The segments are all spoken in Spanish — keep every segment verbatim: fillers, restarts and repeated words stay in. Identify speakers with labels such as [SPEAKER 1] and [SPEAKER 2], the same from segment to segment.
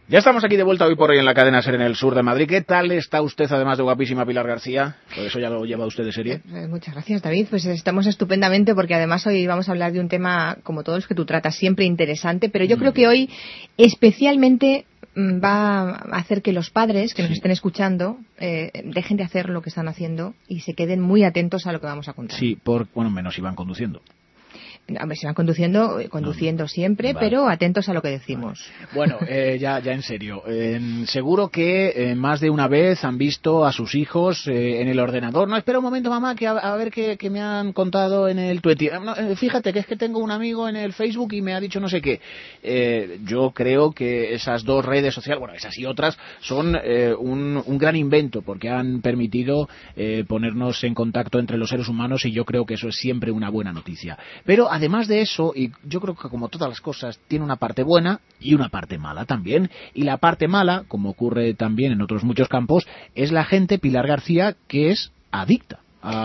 [SPEAKER 1] Ya estamos aquí de vuelta hoy por hoy en la cadena SER en el sur de Madrid. ¿Qué tal está usted, además de guapísima, Pilar García? Por eso ya lo lleva usted de serie.
[SPEAKER 2] Eh, muchas gracias, David. Pues estamos estupendamente porque además hoy vamos a hablar de un tema, como todos los que tú tratas, siempre interesante, pero yo mm. creo que hoy especialmente va a hacer que los padres que nos sí. estén escuchando eh, dejen de hacer lo que están haciendo y se queden muy atentos a lo que vamos a contar.
[SPEAKER 1] Sí, por, bueno, menos si van conduciendo.
[SPEAKER 2] A ver, se van conduciendo, conduciendo no, siempre, vale. pero atentos a lo que decimos.
[SPEAKER 1] Vale. Bueno, eh, ya, ya en serio. Eh, seguro que eh, más de una vez han visto a sus hijos eh, en el ordenador. No, espera un momento, mamá, que a, a ver qué, qué me han contado en el Twitter. No, eh, fíjate que es que tengo un amigo en el Facebook y me ha dicho no sé qué. Eh, yo creo que esas dos redes sociales, bueno, esas y otras, son eh, un, un gran invento porque han permitido eh, ponernos en contacto entre los seres humanos y yo creo que eso es siempre una buena noticia. Pero además de eso, y yo creo que como todas las cosas, tiene una parte buena y una parte mala también. Y la parte mala, como ocurre también en otros muchos campos, es la gente, Pilar García, que es adicta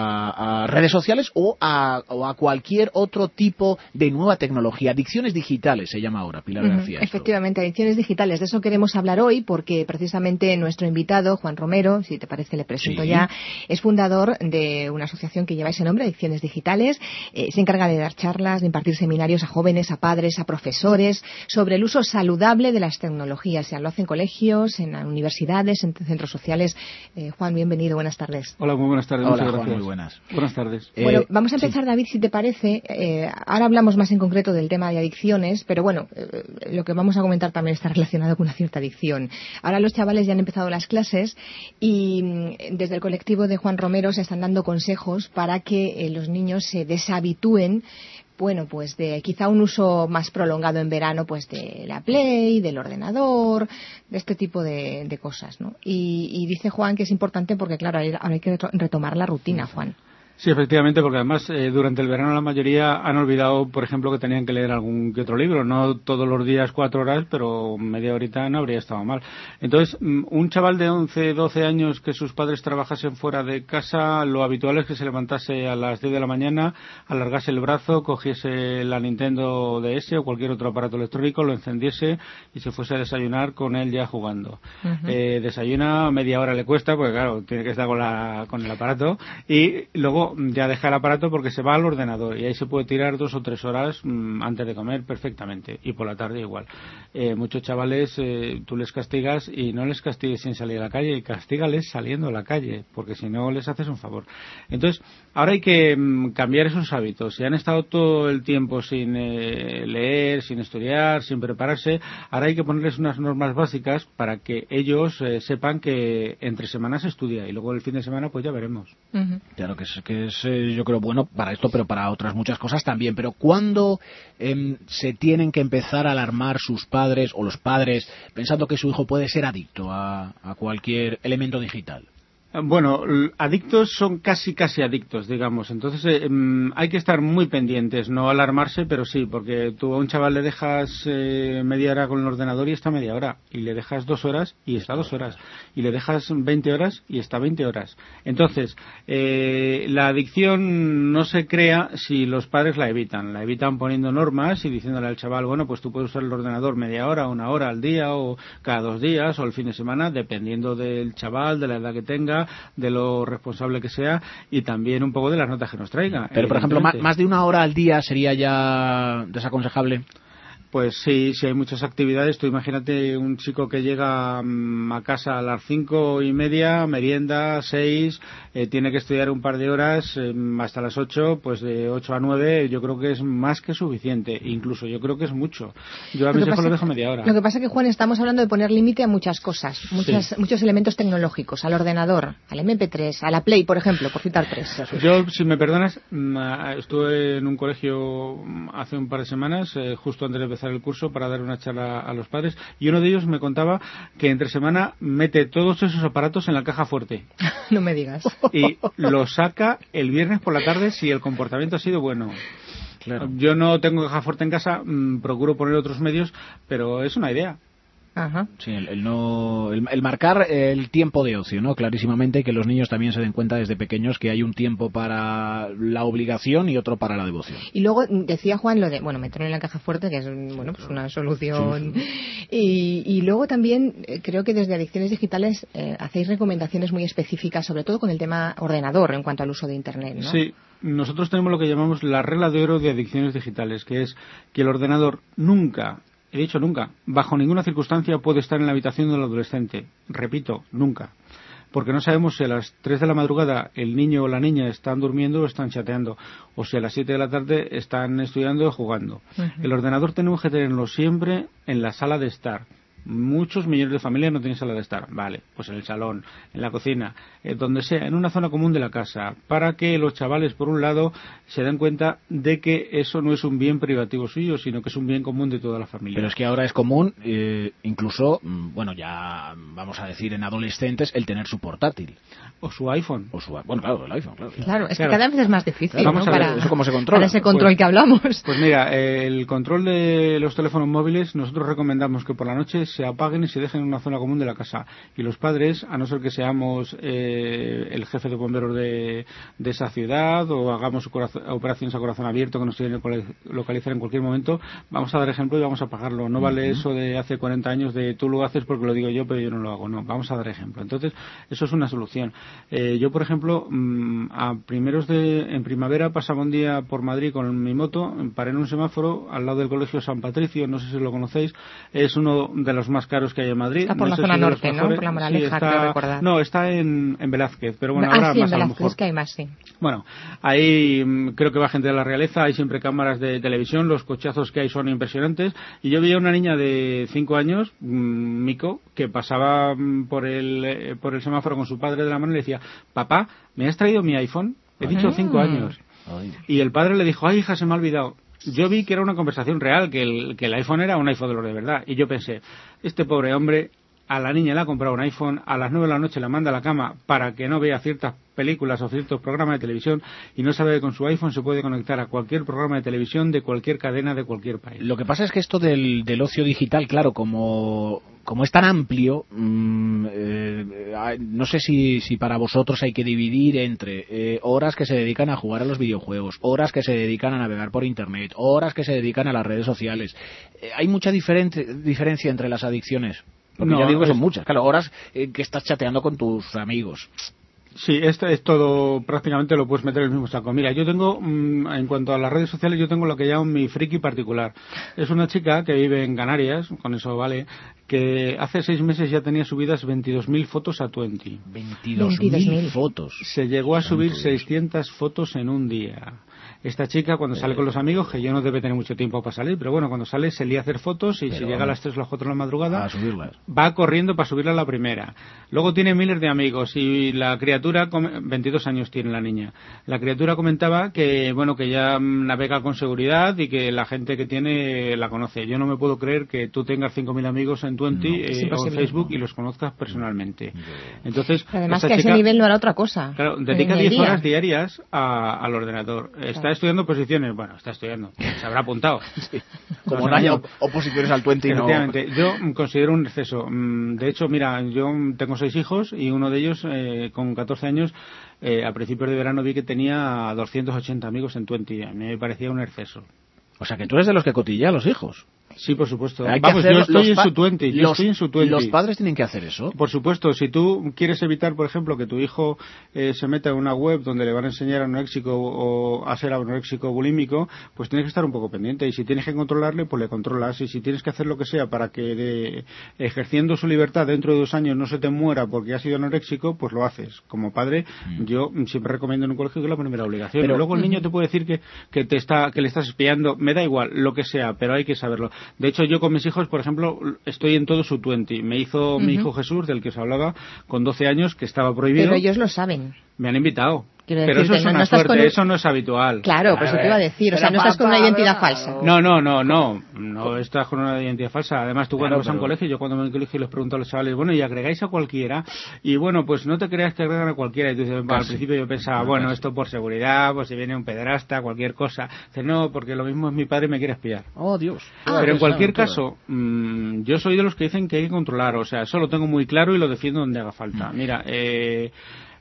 [SPEAKER 1] a, a redes sociales o a, o a cualquier otro tipo de nueva tecnología. Adicciones digitales se llama ahora, Pilar
[SPEAKER 2] uh-huh.
[SPEAKER 1] García.
[SPEAKER 2] Efectivamente, esto. Adicciones digitales. De eso queremos hablar hoy porque precisamente nuestro invitado, Juan Romero, si te parece le presento sí. ya, es fundador de una asociación que lleva ese nombre, Adicciones Digitales. Eh, se encarga de dar charlas, de impartir seminarios a jóvenes, a padres, a profesores sobre el uso saludable de las tecnologías. Ya lo hace en colegios, en universidades, en centros sociales. Eh, Juan, bienvenido, buenas tardes.
[SPEAKER 3] Hola, muy buenas tardes.
[SPEAKER 1] Hola, Juan. Muy buenas.
[SPEAKER 3] Buenas tardes.
[SPEAKER 2] Bueno,
[SPEAKER 1] eh,
[SPEAKER 2] vamos a empezar, sí. David, si te parece. Eh, ahora hablamos más en concreto del tema de adicciones, pero bueno, eh, lo que vamos a comentar también está relacionado con una cierta adicción. Ahora los chavales ya han empezado las clases y mm, desde el colectivo de Juan Romero se están dando consejos para que eh, los niños se deshabitúen bueno, pues de quizá un uso más prolongado en verano, pues de la Play, del ordenador, de este tipo de, de cosas, ¿no? Y, y dice Juan que es importante porque, claro, ahora hay que retomar la rutina, Juan.
[SPEAKER 3] Sí, efectivamente, porque además eh, durante el verano la mayoría han olvidado, por ejemplo, que tenían que leer algún que otro libro, no todos los días cuatro horas, pero media horita no habría estado mal. Entonces, un chaval de once, doce años que sus padres trabajasen fuera de casa, lo habitual es que se levantase a las diez de la mañana, alargase el brazo, cogiese la Nintendo D S o cualquier otro aparato electrónico, lo encendiese y se fuese a desayunar con él ya jugando. Uh-huh. Eh, desayuna, media hora le cuesta, porque claro, tiene que estar con, la, con el aparato, y luego ya deja el aparato porque se va al ordenador y ahí se puede tirar dos o tres horas mmm, antes de comer perfectamente, y por la tarde igual. Eh, muchos chavales eh, tú les castigas y no les castigues sin salir a la calle, y castígales saliendo a la calle, porque si no les haces un favor. Entonces ahora hay que mmm, cambiar esos hábitos. Si han estado todo el tiempo sin eh, leer, sin estudiar, sin prepararse, ahora hay que ponerles unas normas básicas para que ellos eh, sepan que entre semanas se estudia y luego el fin de semana pues ya veremos.
[SPEAKER 1] Uh-huh. Claro que es que es, eh, yo creo, bueno para esto, pero para otras muchas cosas también. Pero ¿cuándo eh, se tienen que empezar a alarmar sus padres o los padres pensando que su hijo puede ser adicto a, a cualquier elemento digital?
[SPEAKER 3] Bueno, adictos son casi casi adictos, digamos. Entonces eh, hay que estar muy pendientes, no alarmarse, pero sí, porque tú a un chaval le dejas eh, media hora con el ordenador y está media hora, y le dejas dos horas y está dos horas, y le dejas veinte horas y está veinte horas. Entonces, eh, la adicción no se crea si los padres la evitan. La evitan poniendo normas y diciéndole al chaval, bueno, pues tú puedes usar el ordenador media hora, una hora al día, o cada dos días, o el fin de semana, dependiendo del chaval, de la edad que tenga, de lo responsable que sea, y también un poco de las notas que nos traiga.
[SPEAKER 1] Pero, por ejemplo, más de una hora al día sería ya desaconsejable.
[SPEAKER 3] Pues sí, si hay muchas actividades. Tú imagínate un chico que llega um, a casa a las cinco y media, merienda, seis, eh, tiene que estudiar un par de horas eh, hasta las ocho, pues de ocho a nueve yo creo que es más que suficiente. Incluso yo creo que es mucho. Yo a mis hijos lo dejo media hora.
[SPEAKER 2] Lo que pasa es que, Juan, estamos hablando de poner límite a muchas cosas, muchas, sí. muchos elementos tecnológicos, al ordenador, al eme pe tres, a la Play, por ejemplo, por citar tres.
[SPEAKER 3] Yo, si me perdonas, estuve en un colegio hace un par de semanas, eh, justo antes de empezar el curso, para dar una charla a los padres, y uno de ellos me contaba que entre semana mete todos esos aparatos en la caja fuerte.
[SPEAKER 2] No me digas.
[SPEAKER 3] Y lo saca el viernes por la tarde si el comportamiento ha sido bueno. Claro. Yo no tengo caja fuerte en casa, mmm, procuro poner otros medios, pero es una idea.
[SPEAKER 1] Ajá. Sí, el, el no el, el marcar el tiempo de ocio, ¿no? Clarísimamente, y que los niños también se den cuenta desde pequeños que hay un tiempo para la obligación y otro para la devoción.
[SPEAKER 2] Y luego decía Juan lo de, bueno, meterlo en la caja fuerte, que es bueno, pues una solución, sí. y, y luego también eh, creo que desde Adicciones Digitales eh, hacéis recomendaciones muy específicas, sobre todo con el tema ordenador en cuanto al uso de Internet, ¿no?
[SPEAKER 3] Sí, nosotros tenemos lo que llamamos la regla de oro de Adicciones Digitales, que es que el ordenador nunca, he dicho nunca, bajo ninguna circunstancia puede estar en la habitación del adolescente. Repito, nunca. Porque no sabemos si a las tres de la madrugada el niño o la niña están durmiendo o están chateando, o si a las siete de la tarde están estudiando o jugando. Uh-huh. El ordenador tenemos que tenerlo siempre en la sala de estar. Muchos millones de familias no tienen sala de estar. Vale, pues en el salón, en la cocina, eh, donde sea, en una zona común de la casa, para que los chavales, por un lado, se den cuenta de que eso no es un bien privativo suyo, sino que es un bien común de toda la familia.
[SPEAKER 1] Pero es que ahora es común, eh, incluso, bueno, ya vamos a decir en adolescentes, el tener su portátil.
[SPEAKER 3] O su iPhone.
[SPEAKER 1] O su, bueno, claro, el iPhone, claro.
[SPEAKER 2] Claro, es
[SPEAKER 1] claro.
[SPEAKER 2] que cada vez es más difícil,
[SPEAKER 3] claro,
[SPEAKER 2] ¿no?
[SPEAKER 3] Vamos a ver,
[SPEAKER 2] para,
[SPEAKER 1] ¿eso cómo se controla?
[SPEAKER 2] para ese control
[SPEAKER 3] pues,
[SPEAKER 2] que hablamos.
[SPEAKER 3] Pues mira, eh, el control de los teléfonos móviles, nosotros recomendamos que por la noche se apaguen y se dejen en una zona común de la casa. Y los padres, a no ser que seamos eh, el jefe de bomberos de, de esa ciudad o hagamos corazón, operaciones a corazón abierto que nos tienen que localizar en cualquier momento, vamos a dar ejemplo y vamos a pagarlo. No uh-huh. vale eso de hace cuarenta años de tú lo haces porque lo digo yo, pero yo no lo hago. No, vamos a dar ejemplo. Entonces, eso es una solución. Eh, yo, por ejemplo, mmm, a primeros de en primavera pasaba un día por Madrid con mi moto, paré en un semáforo al lado del Colegio San Patricio, no sé si lo conocéis, es uno de los más caros que hay en Madrid.
[SPEAKER 2] Está por
[SPEAKER 3] no
[SPEAKER 2] la
[SPEAKER 3] sé
[SPEAKER 2] zona
[SPEAKER 3] si
[SPEAKER 2] norte, ¿no?
[SPEAKER 3] mejores.
[SPEAKER 2] Por la Moraleja,
[SPEAKER 3] sí, está,
[SPEAKER 2] creo recordar.
[SPEAKER 3] No, está en, en Velázquez, pero bueno,
[SPEAKER 2] ah,
[SPEAKER 3] ahora
[SPEAKER 2] sí,
[SPEAKER 3] más
[SPEAKER 2] en
[SPEAKER 3] a lo
[SPEAKER 2] Velázquez,
[SPEAKER 3] mejor.
[SPEAKER 2] Es que hay más, sí.
[SPEAKER 3] Bueno, ahí mmm, creo que va gente de la realeza, hay siempre cámaras de televisión, los cochazos que hay son impresionantes, y yo vi a una niña de cinco años, mmm, Mico, que pasaba mmm, por el eh, por el semáforo con su padre de la mano y le decía, papá, ¿me has traído mi iPhone? He dicho cinco años. Ay. Y el padre le dijo, ay, hija, se me ha olvidado. Yo vi que era una conversación real, que el, que el iPhone era un iPhone de los de verdad. Y yo pensé, este pobre hombre, a la niña le ha comprado un iPhone, a las nueve de la noche la manda a la cama para que no vea ciertas películas o ciertos programas de televisión y no sabe que con su iPhone se puede conectar a cualquier programa de televisión de cualquier cadena de cualquier país.
[SPEAKER 1] Lo que pasa es que esto del, del ocio digital, claro, como, como es tan amplio, mmm, eh, no sé si, si para vosotros hay que dividir entre eh, horas que se dedican a jugar a los videojuegos, horas que se dedican a navegar por Internet, horas que se dedican a las redes sociales. Eh, ¿Hay mucha diferente, diferencia entre las adicciones? Porque no, ya digo que son muchas. Claro, horas eh, que estás chateando con tus amigos.
[SPEAKER 3] Sí, esto es todo, prácticamente lo puedes meter en el mismo saco. Mira, yo tengo, mmm, en cuanto a las redes sociales, yo tengo lo que llamo mi friki particular. Es una chica que vive en Canarias, con eso vale, que hace seis meses ya tenía subidas veintidós mil fotos a Twenty.
[SPEAKER 1] veintidós mil fotos.
[SPEAKER 3] Se llegó a subir seiscientas fotos en un día. Esta chica, cuando sale con los amigos, que yo no debe tener mucho tiempo para salir, pero bueno, cuando sale se lía a hacer fotos y pero, si llega a las tres o las cuatro de la madrugada,
[SPEAKER 1] a subirlas.
[SPEAKER 3] Va corriendo para subirla a la primera. Luego tiene miles de amigos y la criatura, veintidós años tiene la niña, la criatura comentaba que, bueno, que ya navega con seguridad y que la gente que tiene la conoce. Yo no me puedo creer que tú tengas cinco mil amigos en Twenty no, eh, o en Facebook no. y los conozcas personalmente. No. Entonces,
[SPEAKER 2] además que a ese nivel no hará otra cosa.
[SPEAKER 3] Claro, dedica diez horas diarias a, al ordenador. Claro. Está estudiando posiciones, bueno, está estudiando, se habrá apuntado. Sí.
[SPEAKER 1] Como no haya oposiciones al Twenty, no.
[SPEAKER 3] Efectivamente, yo considero un exceso. De hecho, mira, yo tengo seis hijos y uno de ellos, eh, con catorce años, eh, a principios de verano vi que tenía doscientos ochenta amigos en Twenty. A mí me parecía un exceso.
[SPEAKER 1] O sea, que tú eres de los que cotilla a los hijos.
[SPEAKER 3] Sí, por supuesto.
[SPEAKER 1] Hay
[SPEAKER 3] Vamos,
[SPEAKER 1] que
[SPEAKER 3] yo estoy en
[SPEAKER 1] pa-
[SPEAKER 3] su Twenty. Yo
[SPEAKER 1] los,
[SPEAKER 3] estoy en su Twenty.
[SPEAKER 1] Los padres tienen que hacer eso.
[SPEAKER 3] Por supuesto. Si tú quieres evitar, por ejemplo, que tu hijo eh, se meta en una web donde le van a enseñar anoréxico o a ser anoréxico o bulímico, pues tienes que estar un poco pendiente. Y si tienes que controlarle, pues le controlas. Y si tienes que hacer lo que sea para que de, ejerciendo su libertad dentro de dos años no se te muera porque ha sido anoréxico, pues lo haces. Como padre, mm. yo siempre recomiendo en un colegio que es la primera obligación. Pero luego el niño te puede decir que, que te está, que le estás espiando. Me da igual, lo que sea, pero hay que saberlo. De hecho, yo con mis hijos, por ejemplo, estoy en todo su Twenty. Me hizo uh-huh. mi hijo Jesús, del que os hablaba, con doce años, que estaba prohibido.
[SPEAKER 2] Pero ellos lo saben.
[SPEAKER 3] Me han invitado.
[SPEAKER 2] Quiero
[SPEAKER 3] pero eso es
[SPEAKER 2] no,
[SPEAKER 3] una
[SPEAKER 2] no
[SPEAKER 3] suerte,
[SPEAKER 2] un...
[SPEAKER 3] eso no es habitual.
[SPEAKER 2] Claro, por eso te iba a decir, o sea, no estás con una identidad falsa.
[SPEAKER 3] No, no, no, no, no estás con una identidad falsa. Además, tú cuando
[SPEAKER 1] claro,
[SPEAKER 3] vas a un colegio, yo cuando me voy al colegio les pregunto a los chavales, bueno, y agregáis a cualquiera, y bueno, pues no te creas que agregan a cualquiera. Y tú dices, al principio yo pensaba, bueno, esto por seguridad, pues si viene un pederasta, cualquier cosa. Dices, no, porque lo mismo es mi padre y me quiere espiar.
[SPEAKER 1] Oh, Dios.
[SPEAKER 3] Ah, pero en cualquier caso, mmm, yo soy de los que dicen que hay que controlar, o sea, eso lo tengo muy claro y lo defiendo donde haga falta. Mira, eh...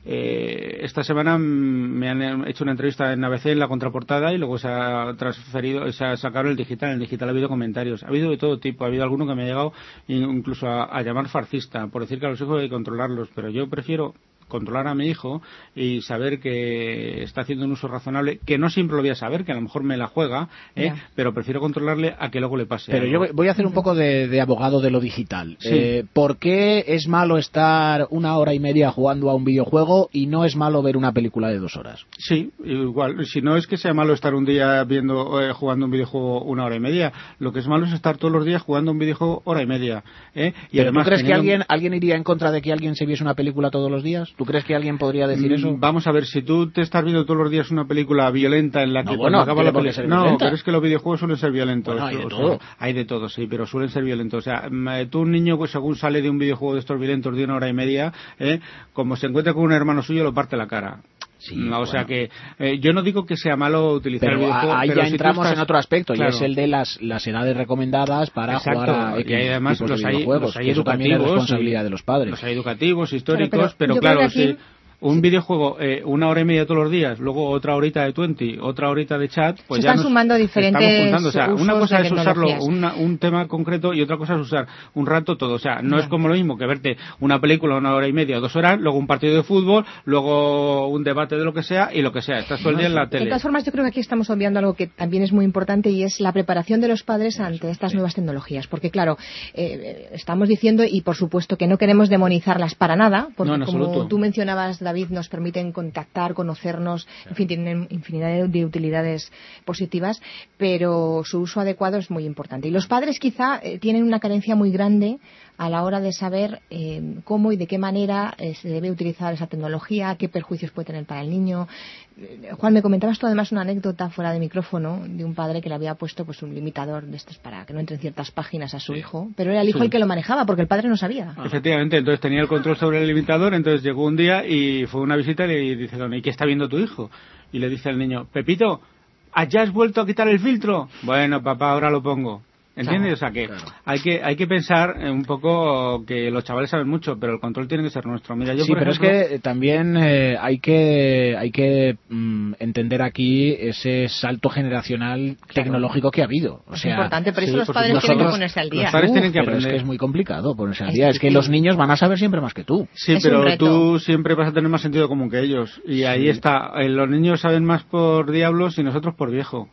[SPEAKER 3] eh, esta semana me han hecho una entrevista en A B C en la contraportada y luego se ha transferido, se ha sacado el digital. En el digital ha habido comentarios, ha habido de todo tipo, ha habido alguno que me ha llegado incluso a, a llamar fascista por decir que a los hijos hay que controlarlos, pero yo prefiero controlar a mi hijo y saber que está haciendo un uso razonable, que no siempre lo voy a saber, que a lo mejor me la juega, ¿eh? Pero prefiero controlarle a que luego le pase
[SPEAKER 1] Pero
[SPEAKER 3] algo.
[SPEAKER 1] yo voy a hacer un poco de, de abogado de lo digital.
[SPEAKER 3] Sí.
[SPEAKER 1] Eh, ¿Por qué es malo estar una hora y media jugando a un videojuego y no es malo ver una película de dos horas?
[SPEAKER 3] Sí, igual. Si no es que sea malo estar un día viendo eh, jugando un videojuego una hora y media, lo que es malo es estar todos los días jugando un videojuego hora y media, ¿eh? Y
[SPEAKER 1] ¿Pero
[SPEAKER 3] además,
[SPEAKER 1] tú crees
[SPEAKER 3] teniendo...
[SPEAKER 1] que alguien, alguien iría en contra de que alguien se viese una película todos los días? ¿Tú crees que alguien podría decir eso?
[SPEAKER 3] Vamos a ver, si tú te estás viendo todos los días una película violenta en la que
[SPEAKER 1] no,
[SPEAKER 3] cuando
[SPEAKER 1] bueno,
[SPEAKER 3] acaba la
[SPEAKER 1] puede
[SPEAKER 3] película...
[SPEAKER 1] ser
[SPEAKER 3] No,
[SPEAKER 1] violenta.
[SPEAKER 3] pero es que los videojuegos suelen ser violentos.
[SPEAKER 1] Bueno, hay de
[SPEAKER 3] o sea,
[SPEAKER 1] todo.
[SPEAKER 3] Hay de todo, sí, pero suelen ser violentos. O sea, tú un niño, pues según sale de un videojuego de estos violentos de una hora y media, ¿eh? Como se encuentra con un hermano suyo, lo parte la cara.
[SPEAKER 1] Sí,
[SPEAKER 3] no, o
[SPEAKER 1] bueno.
[SPEAKER 3] sea que eh, yo no digo que sea malo utilizar
[SPEAKER 1] pero
[SPEAKER 3] el videojuego,
[SPEAKER 1] ahí
[SPEAKER 3] pero
[SPEAKER 1] ya
[SPEAKER 3] si tú
[SPEAKER 1] entramos
[SPEAKER 3] estás...
[SPEAKER 1] en otro aspecto,
[SPEAKER 3] Claro.
[SPEAKER 1] y es el de las, las edades recomendadas para
[SPEAKER 3] Exacto,
[SPEAKER 1] jugar a X
[SPEAKER 3] y además
[SPEAKER 1] tipos
[SPEAKER 3] los
[SPEAKER 1] de
[SPEAKER 3] hay,
[SPEAKER 1] videojuegos,
[SPEAKER 3] los hay
[SPEAKER 1] que eso también es
[SPEAKER 3] educativos,
[SPEAKER 1] responsabilidad de los padres.
[SPEAKER 3] los hay educativos, históricos,
[SPEAKER 2] Claro, pero
[SPEAKER 3] pero,
[SPEAKER 2] yo
[SPEAKER 3] claro,
[SPEAKER 2] creo que aquí-
[SPEAKER 3] si un videojuego eh, una hora y media todos los días, luego otra horita de Twenty, otra horita de chat, pues
[SPEAKER 2] Se
[SPEAKER 3] ya
[SPEAKER 2] están
[SPEAKER 3] nos
[SPEAKER 2] sumando diferentes
[SPEAKER 3] estamos juntando. O sea, una
[SPEAKER 2] usos
[SPEAKER 3] cosa
[SPEAKER 2] de
[SPEAKER 3] es usarlo
[SPEAKER 2] tecnologías.
[SPEAKER 3] una, un tema concreto y otra cosa es usar un rato todo. O sea, no
[SPEAKER 2] Ya.
[SPEAKER 3] es como lo mismo que verte una película una hora y media, dos horas, luego un partido de fútbol, luego un debate de lo que sea y lo que sea. Estás todo el día en la
[SPEAKER 2] De
[SPEAKER 3] tele.
[SPEAKER 2] todas formas, yo creo que aquí estamos obviando algo que también es muy importante y es la preparación de los padres ante estas nuevas tecnologías. Porque, claro, eh, estamos diciendo, y por supuesto que no queremos demonizarlas para nada, porque
[SPEAKER 3] No, en
[SPEAKER 2] como
[SPEAKER 3] absoluto.
[SPEAKER 2] tú mencionabas, David, nos permiten contactar, conocernos, en fin, tienen infinidad de, de utilidades positivas, pero su uso adecuado es muy importante. Y los padres quizá eh, tienen una carencia muy grande a la hora de saber eh, cómo y de qué manera eh, se debe utilizar esa tecnología, qué perjuicios puede tener para el niño. Eh, Juan, me comentabas tú además una anécdota fuera de micrófono de un padre que le había puesto pues un limitador de estos para que no entren ciertas páginas a su
[SPEAKER 3] Sí.
[SPEAKER 2] hijo, pero era el hijo
[SPEAKER 3] Sí.
[SPEAKER 2] el que lo manejaba porque el padre no sabía.
[SPEAKER 3] Efectivamente, entonces tenía el control sobre el limitador, entonces llegó un día y fue una visita y le dice, ¿y qué está viendo tu hijo? Y le dice al niño, Pepito, ¿ya has vuelto a quitar el filtro? Bueno, papá, ahora lo pongo. ¿Entiendes?
[SPEAKER 1] Claro,
[SPEAKER 3] o sea que
[SPEAKER 1] claro.
[SPEAKER 3] hay que hay que pensar un poco que los chavales saben mucho, pero el control tiene que ser nuestro. Mira, yo
[SPEAKER 1] Sí,
[SPEAKER 3] por
[SPEAKER 1] pero
[SPEAKER 3] ejemplo,
[SPEAKER 1] es que también eh, hay que hay que mm, entender aquí ese salto generacional tecnológico que ha habido. O
[SPEAKER 2] Es
[SPEAKER 1] sea,
[SPEAKER 2] importante, por eso
[SPEAKER 3] sí,
[SPEAKER 2] los
[SPEAKER 3] por
[SPEAKER 2] padres
[SPEAKER 3] supuesto.
[SPEAKER 2] tienen que
[SPEAKER 3] Nosotros-
[SPEAKER 2] ponerse al
[SPEAKER 3] los
[SPEAKER 2] día.
[SPEAKER 3] padres tienen que
[SPEAKER 1] pero es
[SPEAKER 3] aprender.
[SPEAKER 1] que es muy complicado ponerse al
[SPEAKER 2] Es
[SPEAKER 1] día. Es que
[SPEAKER 2] difícil.
[SPEAKER 1] los niños van a saber siempre más que tú.
[SPEAKER 3] Sí,
[SPEAKER 2] Es un
[SPEAKER 3] pero
[SPEAKER 2] reto.
[SPEAKER 3] tú siempre vas a tener más sentido común que ellos. Y ahí está. Eh, Los niños saben más por diablos y nosotros por viejo.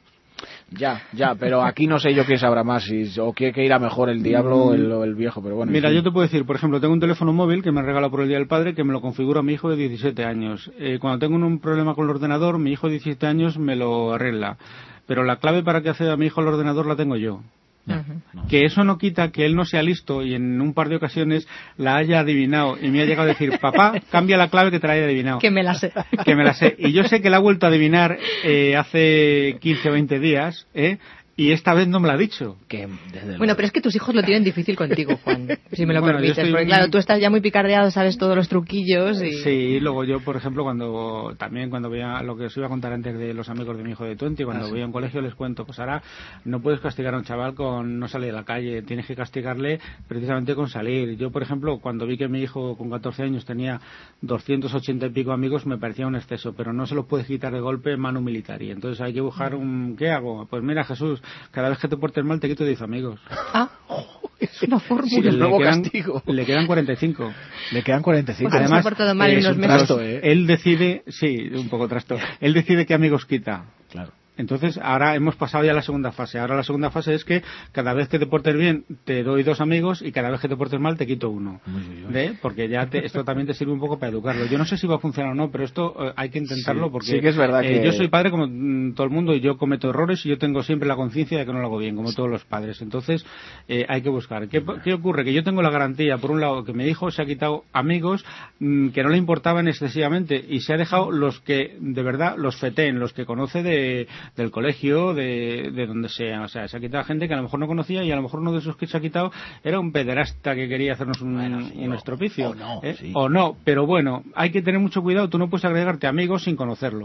[SPEAKER 1] Ya, ya, pero aquí no sé yo quién sabrá más, si, o qué que irá mejor, el diablo o el, o el viejo, pero bueno. en
[SPEAKER 3] Mira,
[SPEAKER 1] fin.
[SPEAKER 3] yo te puedo decir, por ejemplo, tengo un teléfono móvil que me regala por el Día del Padre que me lo configura mi hijo de diecisiete años. Eh, cuando tengo un, un problema con el ordenador, mi hijo de diecisiete años me lo arregla. Pero la clave para que acceda a mi hijo al ordenador la tengo yo.
[SPEAKER 2] Ujú.
[SPEAKER 1] No.
[SPEAKER 3] Que eso no quita que él no sea listo y en un par de ocasiones la haya adivinado y me ha llegado a decir, papá, cambia la clave que te la haya adivinado.
[SPEAKER 2] Que me la sé.
[SPEAKER 3] Que me la sé. Y yo sé que la ha vuelto a adivinar eh, hace quince o veinte días, ¿eh? Y esta vez no me la ha dicho.
[SPEAKER 1] Que, desde
[SPEAKER 2] Bueno,
[SPEAKER 1] luego.
[SPEAKER 2] pero es que tus hijos lo tienen difícil contigo, Juan, si me lo
[SPEAKER 3] Bueno, yo
[SPEAKER 2] permites.
[SPEAKER 3] estoy-
[SPEAKER 2] Porque claro, tú estás ya muy picardeado, sabes todos los truquillos y...
[SPEAKER 3] Sí, luego yo, por ejemplo, cuando también cuando veía lo que os iba a contar antes de los amigos de mi hijo de Twenty, cuando
[SPEAKER 1] Ah, sí.
[SPEAKER 3] voy a un colegio les cuento, pues ahora no puedes castigar a un chaval con no salir a la calle, tienes que castigarle precisamente con salir. Yo, por ejemplo, cuando vi que mi hijo con catorce años tenía doscientos ochenta y pico amigos, me parecía un exceso, pero no se los puedes quitar de golpe mano militar. Y entonces hay que buscar un... ¿Qué hago? Pues mira, Jesús, cada vez que te portes mal te quito diez amigos.
[SPEAKER 2] Ah, es una fórmula.
[SPEAKER 1] Sí, el
[SPEAKER 3] le
[SPEAKER 1] nuevo
[SPEAKER 3] quedan,
[SPEAKER 1] castigo.
[SPEAKER 3] le quedan cuarenta y cinco.
[SPEAKER 1] Le quedan cuarenta y cinco.
[SPEAKER 2] Porque se ha portado mal en
[SPEAKER 1] es
[SPEAKER 2] unos
[SPEAKER 1] un
[SPEAKER 2] meses.
[SPEAKER 1] trasto, ¿eh?
[SPEAKER 3] Él decide, sí, un poco trasto, él decide qué amigos quita.
[SPEAKER 1] Claro.
[SPEAKER 3] Entonces, ahora hemos pasado ya a la segunda fase. Ahora la segunda fase es que cada vez que te portes bien te doy dos amigos y cada vez que te portes mal te quito uno.
[SPEAKER 1] Muy bien.
[SPEAKER 3] ¿Ve? Porque ya te- esto también te sirve un poco para educarlo. Yo no sé si va a funcionar o no, pero esto eh, hay que intentarlo
[SPEAKER 1] Sí,
[SPEAKER 3] porque
[SPEAKER 1] sí que es verdad
[SPEAKER 3] eh,
[SPEAKER 1] que-
[SPEAKER 3] yo soy padre como mm, todo el mundo y yo cometo errores y yo tengo siempre la conciencia de que no lo hago bien, como todos los padres. Entonces, eh, hay que buscar. ¿Qué, ¿Qué ocurre? Que yo tengo la garantía, por un lado, que mi hijo se ha quitado amigos mm, que no le importaban excesivamente y se ha dejado los que de verdad los feten, los que conoce de, del colegio, de, de donde sea. O sea, se ha quitado gente que a lo mejor no conocía y a lo mejor uno de esos que se ha quitado era un pederasta que quería hacernos un,
[SPEAKER 1] Bueno, sí,
[SPEAKER 3] un
[SPEAKER 1] o-
[SPEAKER 3] estropicio.
[SPEAKER 1] o no,
[SPEAKER 3] ¿eh?
[SPEAKER 1] sí.
[SPEAKER 3] O no, pero bueno, hay que tener mucho cuidado. Tú no puedes agregarte amigos sin conocerlos.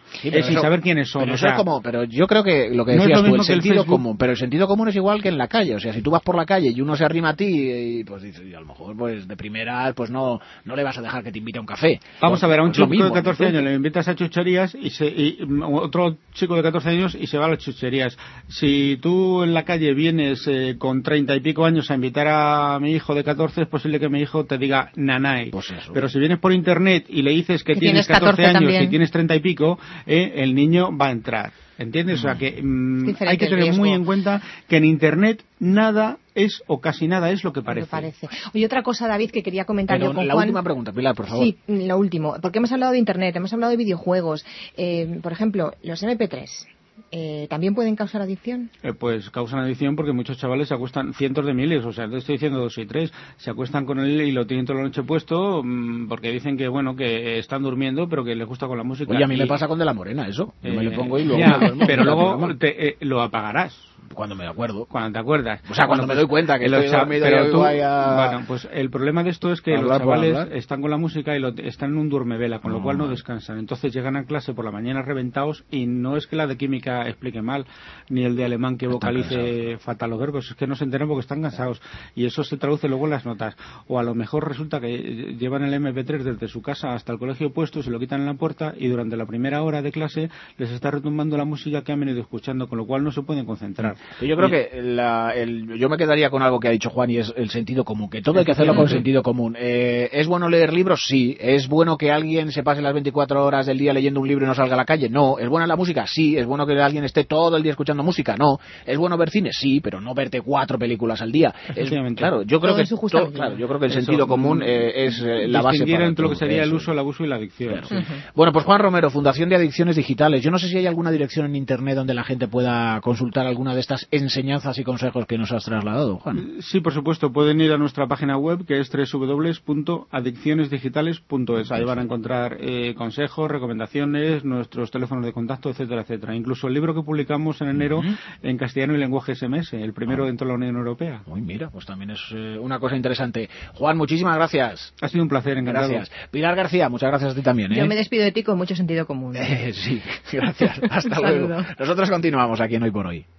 [SPEAKER 3] Sí, pero eh, sin eso, saber quiénes son.
[SPEAKER 1] Pero,
[SPEAKER 3] o
[SPEAKER 1] eso
[SPEAKER 3] sea,
[SPEAKER 1] es como, pero yo creo que lo que decías no tú, el sentido el común, pero el sentido común es igual que en la calle. O sea, si tú vas por la calle y uno se arrima a ti y pues dices, y a lo mejor pues de primera pues no no le vas a dejar que te invite a un café.
[SPEAKER 3] Vamos
[SPEAKER 1] pues,
[SPEAKER 3] a ver, a un
[SPEAKER 1] pues
[SPEAKER 3] chico
[SPEAKER 1] mismo,
[SPEAKER 3] de catorce años le invitas a chucherías y, se, y otro chico de catorce años y se va a las chucherías. Si tú en la calle vienes eh, con treinta y pico años a invitar a mi hijo de catorce, es posible que mi hijo te diga nanay.
[SPEAKER 1] Pues eso.
[SPEAKER 3] Pero si vienes por internet y le dices que, que tienes catorce años también. Y tienes treinta y pico, eh, el niño va a entrar. ¿Entiendes? Mm. O sea que mmm, hay que tener muy en cuenta que en internet nada es o casi nada es lo que parece.
[SPEAKER 2] Lo parece. Oye, otra cosa, David, que quería comentar
[SPEAKER 1] Pero
[SPEAKER 2] yo con
[SPEAKER 1] la
[SPEAKER 2] Juan.
[SPEAKER 1] última pregunta, Pilar, por favor.
[SPEAKER 2] Sí, lo último. Porque hemos hablado de internet, hemos hablado de videojuegos. Eh, por ejemplo, los eme pe tres. Eh, ¿También pueden causar adicción?
[SPEAKER 3] Eh, pues causan adicción porque muchos chavales se acuestan, cientos de miles, o sea, te estoy diciendo dos y tres, se acuestan con él y lo tienen toda la noche puesto mmm, porque dicen que, bueno, que están durmiendo, pero que les gusta con la música.
[SPEAKER 1] Oye, a mí
[SPEAKER 3] y...
[SPEAKER 1] me pasa con De la Morena, eso. Yo eh, me lo pongo y luego...
[SPEAKER 3] Ya,
[SPEAKER 1] me duermo,
[SPEAKER 3] pero luego te, eh, lo apagarás.
[SPEAKER 1] Cuando me acuerdo.
[SPEAKER 3] Cuando te acuerdas.
[SPEAKER 1] O sea, cuando
[SPEAKER 3] bueno,
[SPEAKER 1] me doy cuenta que estoy dormido
[SPEAKER 3] pero
[SPEAKER 1] y
[SPEAKER 3] tú,
[SPEAKER 1] vaya...
[SPEAKER 3] Bueno, pues el problema de esto es que los chavales están con la música y lo, están en un duermevela, con lo cual no descansan. Entonces llegan a clase por la mañana reventados y no es que la de química explique mal, ni el de alemán que vocalice fatal los verbos, es que no se enteran porque están cansados. Y eso se traduce luego en las notas. O a lo mejor resulta que llevan el eme pe tres desde su casa hasta el colegio puesto, se lo quitan en la puerta y durante la primera hora de clase les está retumbando la música que han venido escuchando, con lo cual no se pueden concentrar.
[SPEAKER 1] Yo creo y, que La, el, yo me quedaría con algo que ha dicho Juan y es el sentido común, que todo hay que hacerlo con sentido común. Eh, ¿Es bueno leer libros? Sí. ¿Es bueno que alguien se pase las veinticuatro horas del día leyendo un libro y no salga a la calle? No. ¿Es buena la música? Sí. ¿Es bueno que alguien esté todo el día escuchando música? No. ¿Es bueno ver cine? Sí, pero no verte cuatro películas al día. Es, claro, yo creo que todo, claro, yo creo que el Eso, sentido común eh, es eh, la base para
[SPEAKER 3] entre
[SPEAKER 1] todo,
[SPEAKER 3] lo que sería
[SPEAKER 1] eso.
[SPEAKER 3] el uso, el abuso y la adicción.
[SPEAKER 1] Claro. Sí. Uh-huh. Bueno, pues Juan Romero, Fundación de Adicciones Digitales. Yo no sé si hay alguna dirección en internet donde la gente pueda consultar alguna de estas enseñanzas y consejos que nos has trasladado, Juan.
[SPEAKER 3] Sí, por supuesto, pueden ir a nuestra página web que es doble u doble u doble u punto adicciones digitales punto es. Ahí van a encontrar eh, consejos, recomendaciones, nuestros teléfonos de contacto, etcétera, etcétera. Incluso el libro que publicamos en enero uh-huh. en castellano y lenguaje ese eme ese, el primero ah. dentro de la Unión Europea.
[SPEAKER 1] Uy, mira, pues también es eh, una cosa interesante. Juan, muchísimas gracias.
[SPEAKER 3] Ha sido un placer, encantado.
[SPEAKER 1] Gracias. Pilar García, muchas gracias a ti también. ¿eh?
[SPEAKER 2] Yo me despido de ti con mucho sentido común.
[SPEAKER 1] Eh, sí, gracias. Hasta luego. Nosotros continuamos aquí en Hoy por Hoy.